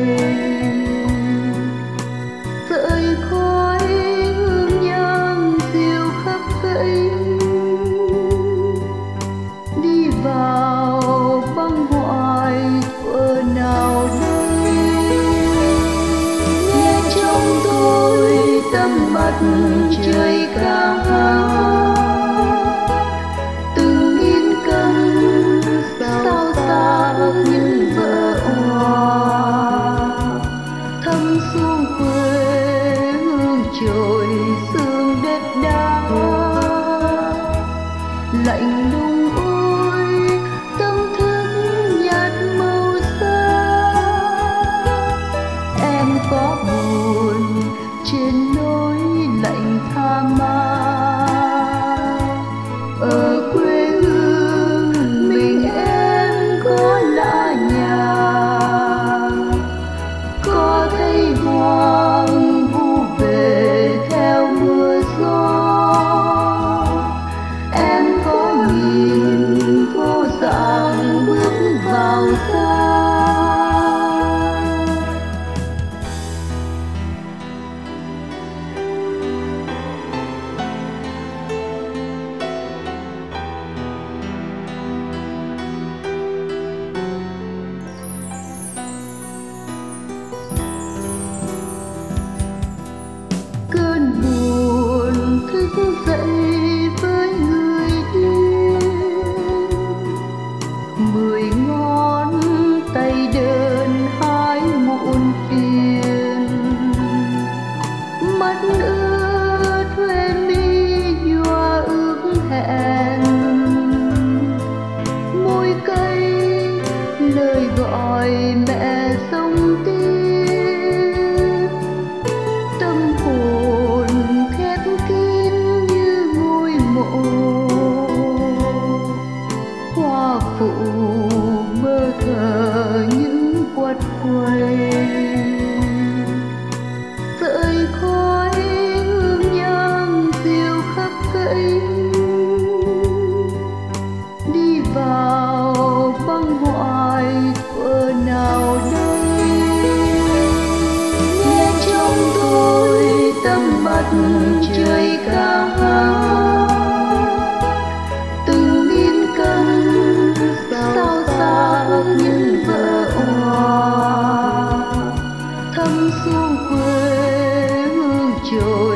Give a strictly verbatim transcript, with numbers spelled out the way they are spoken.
sợi khói hương nhang dịu khắp cây, đi vào băng hoài thuở nào đây. Nghe trong tôi tầm mặt trời cao hát, từng nghìn cân sao xa những vỡ hòa, thấm xuống quê hương trồi sương đất đá. Lạnh lùng ôi tâm thức nhạt màu xa, em có buồn trên nỗi lạnh tha ma. Ở quê hương mình em có lạ nhà, có thấy hoang vu về theo mưa gió. Em có nhìn vô dạng bước vào xa, cơn buồn thức dậy với người điên. Mười ngón tay đơn hái muộn phiền, mắt ướt huê mi nhòa ước hẹn. Môi cay lời gọi mẹ sông tiếp, tâm hồn khép kín như ngôi mộ. Hoa phụ mơ thờ những quạt quay, sợi khói hương nhang dịu khắp cây, đi vào băng hoài thuở nào đây. Nghe trong tôi tầm mặt trời cao hát, từng nghìn cân sao xa những vỡ hòa, thấm xuống quê hương trồi